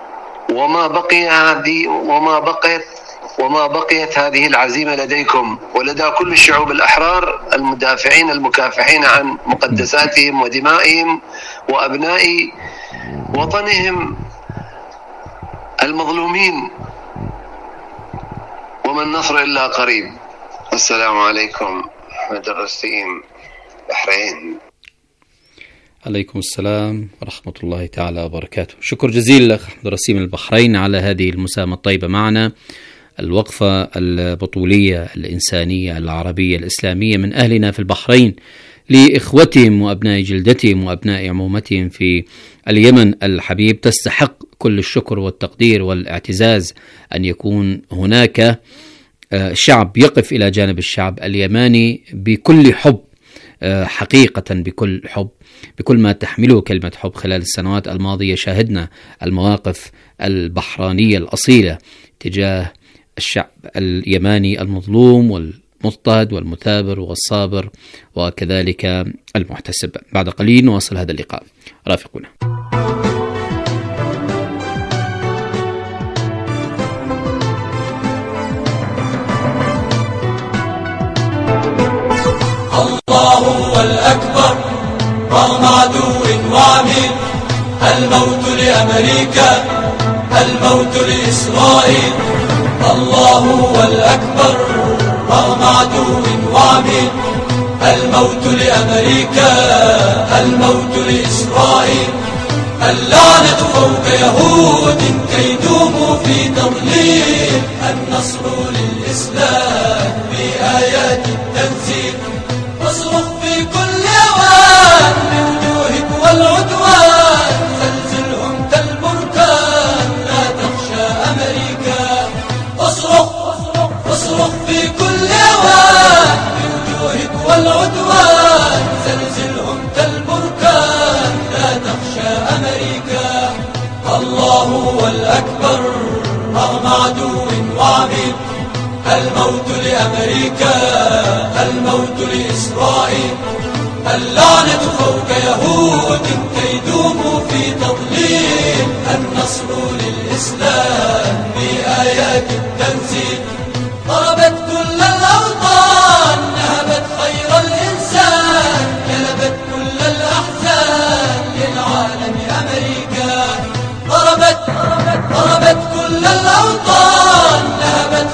وما بقيت هذه العزيمة لديكم ولدى كل الشعوب الأحرار المدافعين المكافحين عن مقدساتهم ودمائهم وأبناء وطنهم المظلومين. وما النصر إلا قريب. السلام عليكم. أحمد الرسيم، بحرين. عليكم السلام ورحمة الله تعالى وبركاته. شكر جزيل لك أحمد الرسيم البحرين على هذه المساهمة الطيبة معنا. الوقفة البطولية الإنسانية العربية الإسلامية من أهلنا في البحرين لإخوتهم وأبناء جلدتهم وأبناء عمومتهم في اليمن الحبيب تستحق كل الشكر والتقدير والاعتزاز. أن يكون هناك شعب يقف إلى جانب الشعب اليماني بكل حب، حقيقة بكل حب، بكل ما تحمله كلمة حب. خلال السنوات الماضية شاهدنا المواقف البحرانية الأصيلة تجاه الشعب اليماني المظلوم والمضطهد والمثابر والصابر وكذلك المحتسب. بعد قليل نواصل هذا اللقاء، رافقونا. الله هو الأكبر رغم عدو وعميل، الموت لأمريكا، الموت لإسرائيل. الله هو الأكبر رغم عدو وعميل، الموت لأمريكا، الموت لإسرائيل. اللعنة فوق يهود كيدوم في تضليل، النصر للإسلام بآيات التنزيل. اصرخ في كل أوان بوجوهك والعدوان، زلزلهم كالبركان لا تخشى أمريكا. اصرخ في كل أوان بوجوهك والعدوان، زلزلهم كالبركان لا تخشى أمريكا. الله هو الأكبر رغم عدو وعميل، الموت لأمريكا، الموت لإسرائيل. اللعنة فوق يهود كيدوم في تضليل، النصر للإسلام بآيات التنزيل. ضربت كل الأوطان، نهبت خير الإنسان، جلبت كل الأحزان للعالم أمريكا. ضربت كل الأوطان، نهبت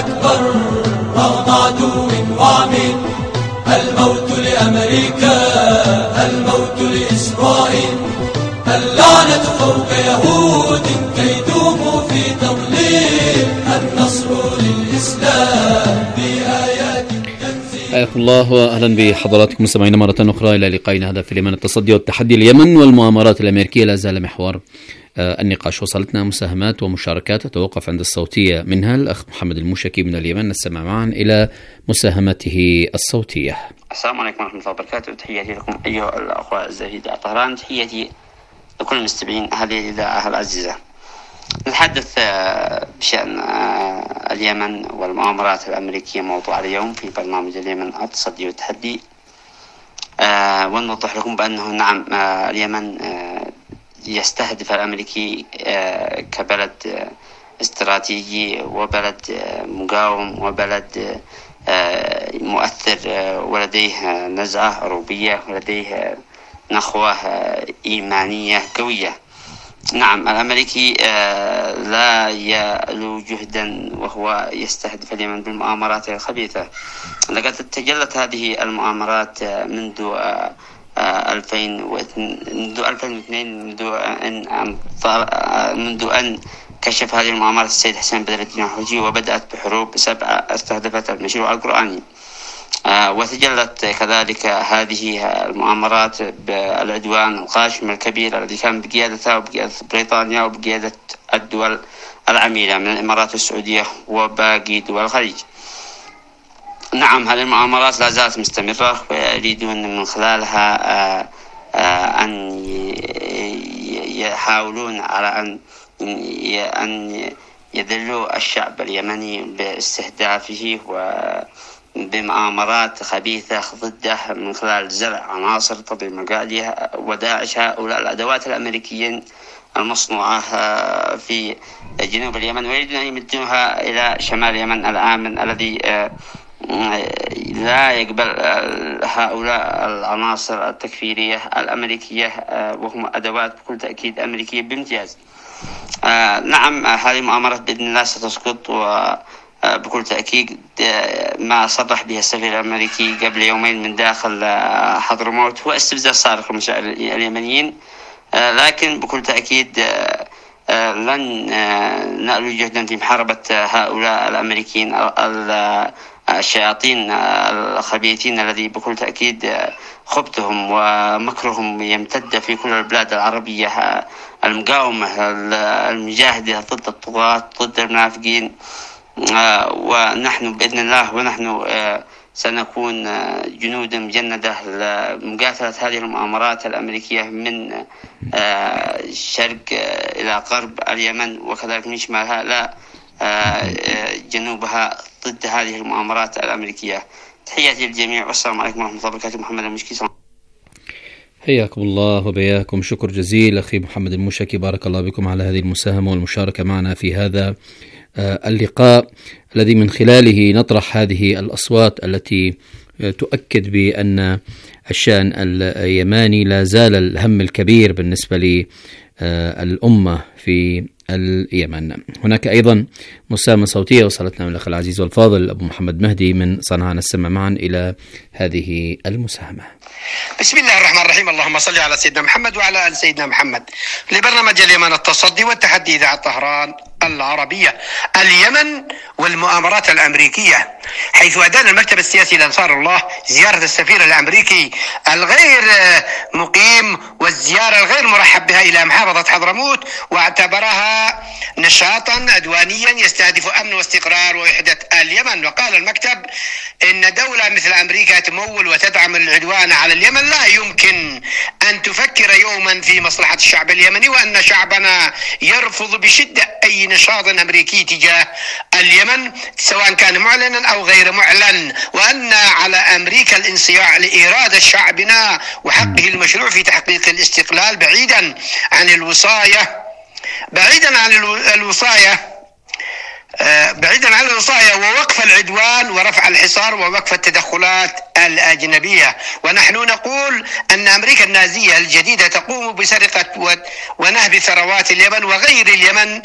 أكبر رغم عدو وعميل. الموت لأمريكا، الموت لإسرائيل، اللعنة فوق يهود كيدهم في تضليل. النصر للإسلام بآيات التنزيل. حياكم الله وأهلا بحضراتكم مستمعينا مرة أخرى إلى لقائنا هذا في اليمن. التصدي والتحدي اليمن والمؤامرات الأمريكية لا زال محور النقاش. وصلتنا مساهمات ومشاركات أتوقف عند الصوتية منها الأخ محمد الموشكي من اليمن. نستمع معا إلى مساهمته الصوتية. السلام عليكم ورحمة الله وبركاته. تحياتي لكم أيها الأخوة الزاهدة طهران، تحياتي لكل المستمعين هذه الإذاعة العزيزة. نتحدث بشأن اليمن والمؤامرات الأمريكية موضوع اليوم في برنامج اليمن التصدي والتحدي، ونوضح لكم بأنه نعم اليمن يستهدف الأمريكي كبلد استراتيجي وبلد مقاوم وبلد مؤثر ولديه نزعة عروبية ولديه نخوة إيمانية قوية. نعم الأمريكي لا يألو جهدا وهو يستهدف اليمن بالمؤامرات الخبيثة. لقد تجلت هذه المؤامرات منذ 2002 منذ أن كشف هذه المؤامرات السيد حسين بدر الدين الحوثي، وبدأت بحروب 7 استهدفت المشروع القرآني، وتجلت كذلك هذه المؤامرات بالعدوان القاشم الكبير الذي كان بقيادتها وبقيادة بريطانيا وبقيادة الدول العميلة من الإمارات والسعودية وباقي دول الخليج. نعم هذه المؤامرات لا زالت مستمرة، ويريدون من خلالها أن يحاولون على أن يذلوا الشعب اليمني باستهدافه وبمؤامرات خبيثة ضده من خلال زرع عناصر تضيء مقاليها وداعش، هؤلاء الأدوات الأمريكيين المصنوعة في جنوب اليمن، ويريدون أن يمدونها إلى شمال اليمن الآمن الذي لا يقبل هؤلاء العناصر التكفيرية الأمريكية، وهم أدوات بكل تأكيد أمريكية بامتياز. نعم هذه المؤامرات بإذن الله ستسقط، وبكل تأكيد ما صرح به السفير الأمريكي قبل يومين من داخل حضرموت هو استفزاز صارخ لمشاعر اليمنيين، لكن بكل تأكيد لن نألو جهدا في محاربة هؤلاء الأمريكيين الشياطين الخبيثين الذي بكل تأكيد خبثهم ومكرهم يمتد في كل البلاد العربية المقاومة المجاهدة ضد الطغاة ضد المنافقين. ونحن بإذن الله ونحن سنكون جنودا مجندة لمقاتلة هذه المؤامرات الأمريكية من شرق إلى غرب اليمن، وكذلك من شمالها لا جنوبها ضد هذه المؤامرات الأمريكية. تحياتي للجميع والسلام عليكم ورحمة الله وبركاته. محمد المشكي. حياكم الله وبياكم. شكر جزيل أخي محمد الموشكي، بارك الله بكم على هذه المساهمة والمشاركة معنا في هذا اللقاء الذي من خلاله نطرح هذه الأصوات التي تؤكد بأن الشأن اليماني لا زال الهم الكبير بالنسبة للأمة في اليمن. هناك أيضا مساهمة صوتية وصلتنا من الأخ العزيز والفاضل أبو محمد مهدي من صنعاء. نستمع معا إلى هذه المساهمة. بسم الله الرحمن الرحيم. اللهم صل على سيدنا محمد وعلى آل سيدنا محمد. لبرنامج اليمن التصدي والتحدي إذاعة طهران العربية. اليمن والمؤامرات الأمريكية، حيث أدان المكتب السياسي لأنصار الله زيارة السفير الأمريكي الغير مقيم والزيارة الغير مرحب بها إلى محافظة حضرموت، واعتبرها نشاطا عدوانيا يستهدف أمن واستقرار ووحدة اليمن. وقال المكتب إن دولة مثل أمريكا تمول وتدعم العدوان على اليمن لا يمكن أن تفكر يوما في مصلحة الشعب اليمني، وأن شعبنا يرفض بشدة أي نشاط أمريكي تجاه اليمن سواء كان معلنا أو غير معلن، وأن على أمريكا الانصياع لإرادة شعبنا وحقه المشروع في تحقيق الاستقلال بعيدا عن الوصاية بعيدا عن الوصاية ووقف العدوان ورفع الحصار ووقف التدخلات الأجنبية. ونحن نقول أن أمريكا النازية الجديدة تقوم بسرقة ونهب ثروات اليمن وغير اليمن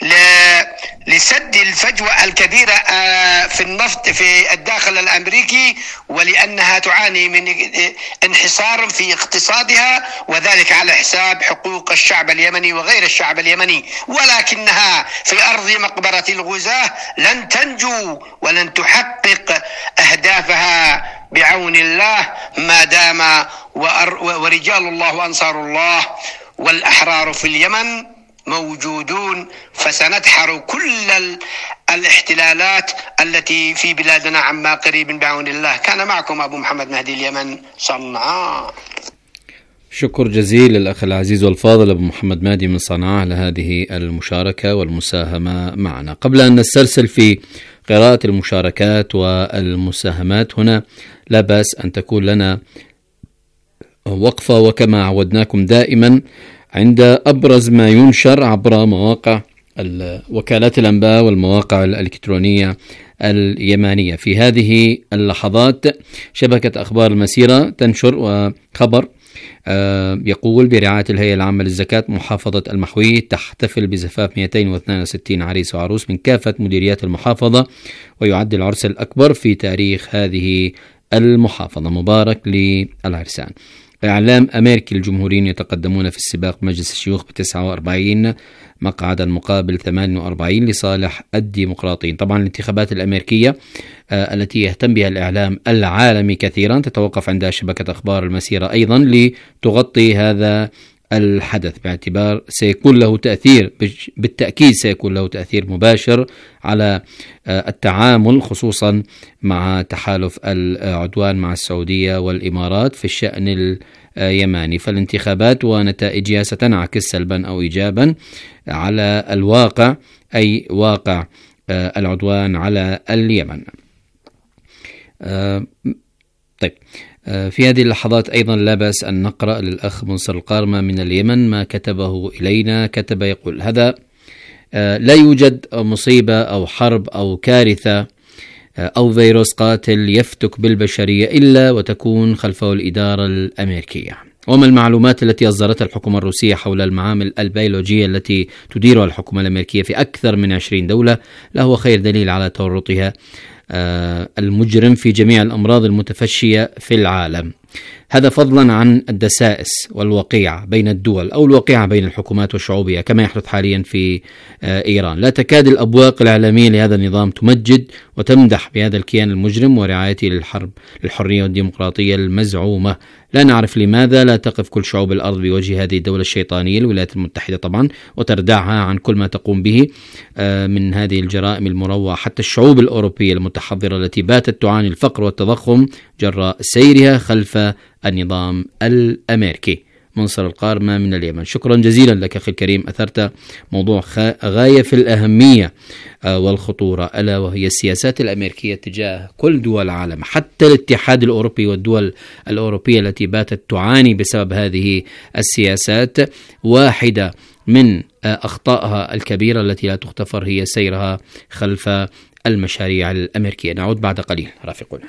لسد الفجوة الكبيرة في النفط في الداخل الأمريكي، ولأنها تعاني من انحصار في اقتصادها، وذلك على حساب حقوق الشعب اليمني وغير الشعب اليمني. ولكنها في أرض مقبرة الغزاة لن تنجو ولن تحقق أهدافها بعون الله ما دام ورجال الله وأنصار الله والأحرار في اليمن موجودون، فسندحر كل الاحتلالات التي في بلادنا عما قريب بعون الله. كان معكم أبو محمد مهدي اليمن، صنعاء. شكر جزيل للأخ العزيز والفاضل أبو محمد مهدي من صنعاء لهذه المشاركة والمساهمة معنا. قبل أن نسترسل في قراءة المشاركات والمساهمات، هنا لا بأس أن تكون لنا وقفة وكما عودناكم دائما عند أبرز ما ينشر عبر مواقع وكالات الأنباء والمواقع الإلكترونية اليمانية. في هذه اللحظات شبكة أخبار المسيرة تنشر وخبر يقول: برعاية الهيئة العامة للزكاة محافظة المحوي تحتفل بزفاف 262 عريس وعروس من كافة مديريات المحافظة، ويعد العرس الأكبر في تاريخ هذه المحافظة. مبارك للعرسان. إعلام أمريكي الجمهوريين يتقدمون في السباق مجلس الشيوخ ب49 مقعدا مقابل 48 لصالح الديمقراطيين. طبعا الانتخابات الأمريكية التي يهتم بها الإعلام العالمي كثيرا تتوقف عند شبكة أخبار المسيرة أيضا لتغطي هذا الحدث، باعتبار سيكون له تأثير، بالتأكيد سيكون له تأثير مباشر على التعامل خصوصا مع تحالف العدوان مع السعودية والإمارات في الشأن اليماني. فالانتخابات ونتائجها ستنعكس سلبا أو إيجابا على الواقع، أي واقع العدوان على اليمن. طيب، في هذه اللحظات أيضا لا بأس أن نقرأ للأخ منصر القارمة من اليمن ما كتبه إلينا. كتب يقول: هذا لا يوجد مصيبة أو حرب أو كارثة أو فيروس قاتل يفتك بالبشرية إلا وتكون خلفه الإدارة الأمريكية. وما المعلومات التي أصدرتها الحكومة الروسية حول المعامل البيولوجية التي تديرها الحكومة الأمريكية في أكثر من 20 دولة لهو خير دليل على تورطها المجرم في جميع الأمراض المتفشية في العالم. هذا فضلا عن الدسائس والوقيعة بين الدول أو الوقيعة بين الحكومات وشعوبها كما يحدث حاليا في إيران. لا تكاد الأبواق الإعلامية لهذا النظام تمجد وتمدح بهذا الكيان المجرم ورعايته للحرية والديمقراطية المزعومة. لا نعرف لماذا لا تقف كل شعوب الأرض بوجه هذه الدولة الشيطانية، الولايات المتحدة طبعا، وتردعها عن كل ما تقوم به من هذه الجرائم المروعة. حتى الشعوب الأوروبية المتحضرة التي باتت تعاني الفقر والتضخم جراء سيرها خلف النظام الأمريكي. منصر القارمة من اليمن. شكرا جزيلا لك أخي الكريم، أثرت موضوع غاية في الأهمية والخطورة، ألا وهي السياسات الأمريكية تجاه كل دول العالم، حتى الاتحاد الأوروبي والدول الأوروبية التي باتت تعاني بسبب هذه السياسات. واحدة من أخطائها الكبيرة التي لا تغتفر هي سيرها خلف المشاريع الأمريكية. نعود بعد قليل، رافقونا.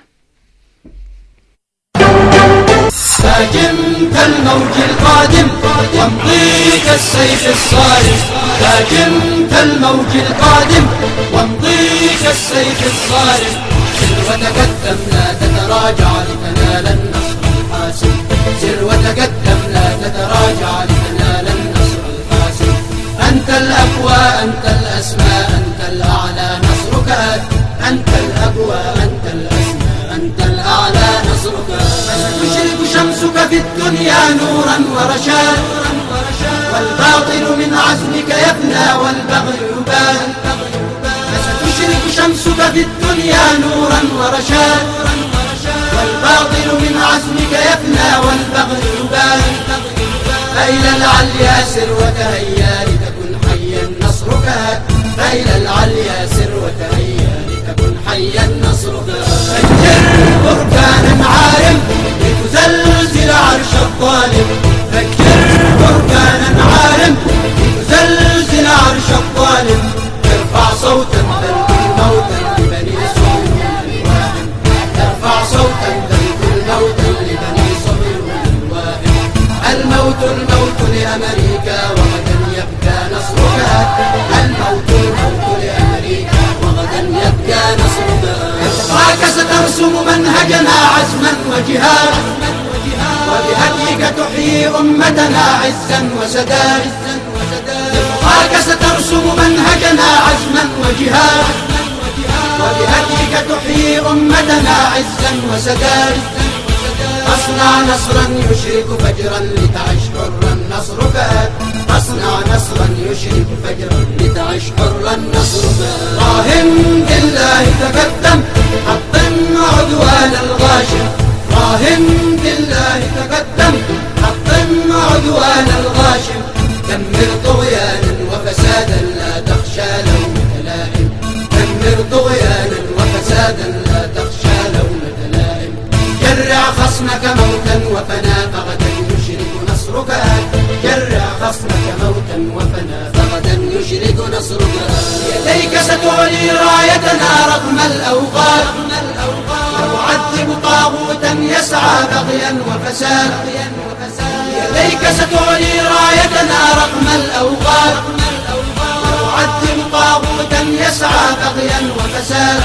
ساكن كالموج القادم وامضي كالسيف الصارم، ساكن كالموج القادم وامضي كالسيف الصارم. سر وتقدم لا تتراجع لتنال النصر الحاسم، سر وتقدم لا تتراجع لتنال النصر الحاسم. أنت الأقوى، أنت الأسمى، أنت الأعلى، نصرك أنت الأقوى، أنت الأسمى، أنت الأعلى، نصرك. تشرق شمسك في الدنيا نورا ورشاد، والباطل من عزمك يفنى والبغي يبان. تشرق شمسك في الدنيا نورا ورشاد، والباطل من عزمك يفنى والبغي يبان. فإلى العليا سر وتهيا لتكن حيا نصرك، فإلى العليا سر وتهيا لتكن حيا نصرك. فجر بركانا عارم لتزلزل عرش الظالم، فجر بركانا عارم لتزلزل عرش الظالم. ارفع صوتا منهجنا عزما وجهادا وبهديك تحيي أمتنا عزا وسداد برضاك سترسم منهجنا عزما وجهادا وبهديك تحيي أمتنا عزا وسداد أصنع نصرا يشرك فجرا لتعش حرا نصرك أصنع نصرا يشرك فجرا لتعش حرا نصرك راهن بالله تقدم حطم عدوان الغاشم راهن بالله تقدم حطم عدوان الغاشم دمر طغيانا وفسادا لا تخشى لومة لائم دمر طغيانا وفسادا لا تخشى لومة لائم جرع خصمك موتا وفنا فغدا يشرك نصرك جرع خصمك موتا وفنا فغدا يشرك نصرك يديك ستعلي رايتنا رغم الأوغاد وتعذب طاغوتا يسعى بغيا وفساد يديك ستعلي رايتنا رغم الأوغاد وتعذب طاغوتا يسعى بغيا وفساد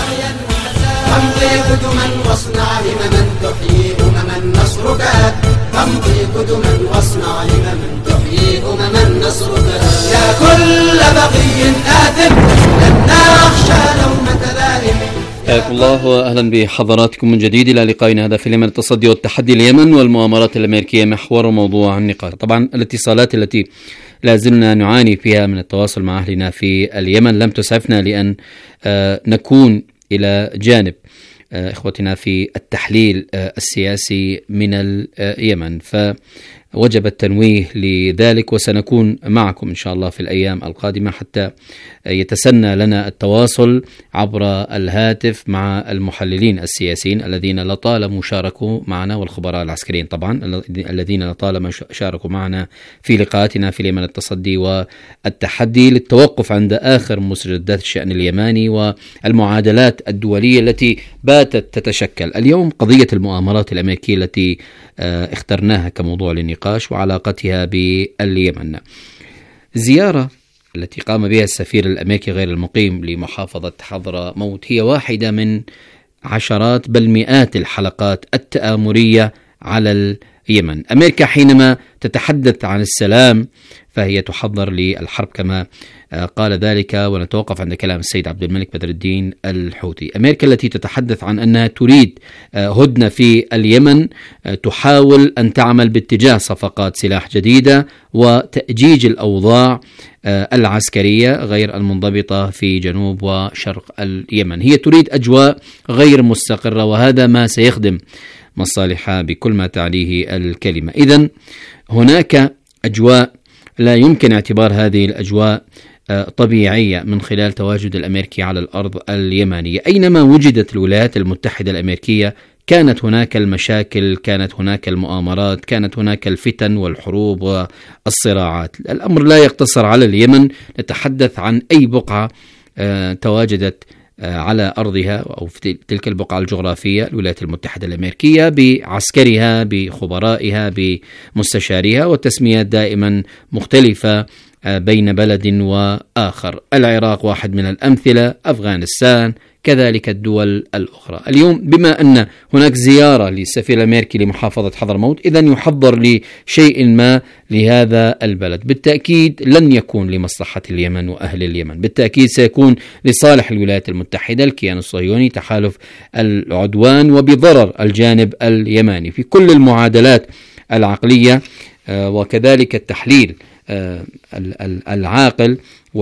تمضي قدما واصنع همما تحيي أمما نصرك تمضي قدما واصنع همما تحيي أمما نصرك يا كل بغي آثم لن نخشى لومة لائم. حياكم الله واهلا بحضراتكم من جديد الى لقائنا هذا في اليمن التصدي والتحدي اليمن والمؤامرات الامريكيه محور وموضوع النقاش. طبعا الاتصالات التي لازلنا نعاني فيها من التواصل مع اهلنا في اليمن لم تسعفنا لان نكون الى جانب اخوتنا في التحليل السياسي من اليمن، فوجب التنويه لذلك وسنكون معكم إن شاء الله في الأيام القادمة حتى يتسنى لنا التواصل عبر الهاتف مع المحللين السياسيين الذين لطالما شاركوا معنا والخبراء العسكريين طبعا الذين لطالما شاركوا معنا في لقاءاتنا في اليمن التصدي والتحدي للتوقف عند آخر مستجدات الشأن اليماني والمعادلات الدولية التي باتت تتشكل. اليوم قضية المؤامرات الأمريكية التي اخترناها كموضوع للنقاش وعلاقتها باليمن. زيارة التي قام بها السفير الأمريكي غير المقيم لمحافظة حضرموت هي واحدة من عشرات بل مئات الحلقات التآمرية على اليمن. أمريكا حينما تتحدث عن السلام فهي تحضر للحرب كما قال ذلك، ونتوقف عند كلام السيد عبد الملك بدر الدين الحوثي. أمريكا التي تتحدث عن أنها تريد هدنة في اليمن تحاول أن تعمل باتجاه صفقات سلاح جديدة وتأجيج الأوضاع العسكرية غير المنضبطة في جنوب وشرق اليمن. هي تريد أجواء غير مستقرة وهذا ما سيخدم مصالحها بكل ما تعنيه الكلمة. إذن هناك أجواء لا يمكن اعتبار هذه الأجواء طبيعية من خلال تواجد الأمريكي على الأرض اليمنية. أينما وجدت الولايات المتحدة الأمريكية كانت هناك المشاكل، كانت هناك المؤامرات، كانت هناك الفتن والحروب والصراعات. الأمر لا يقتصر على اليمن، نتحدث عن أي بقعة تواجدت على أرضها أو في تلك البقعة الجغرافية الولايات المتحدة الأمريكية بعسكرها بخبرائها بمستشاريها، والتسميات دائما مختلفة بين بلد وآخر. العراق واحد من الأمثلة، أفغانستان كذلك الدول الأخرى. اليوم بما أن هناك زيارة للسفير الأمريكي لمحافظة حضرموت إذن يحضر لشيء ما لهذا البلد. بالتأكيد لن يكون لمصلحة اليمن وأهل اليمن، بالتأكيد سيكون لصالح الولايات المتحدة الكيان الصهيوني تحالف العدوان وبضرر الجانب اليماني في كل المعادلات العقلية وكذلك التحليل العاقل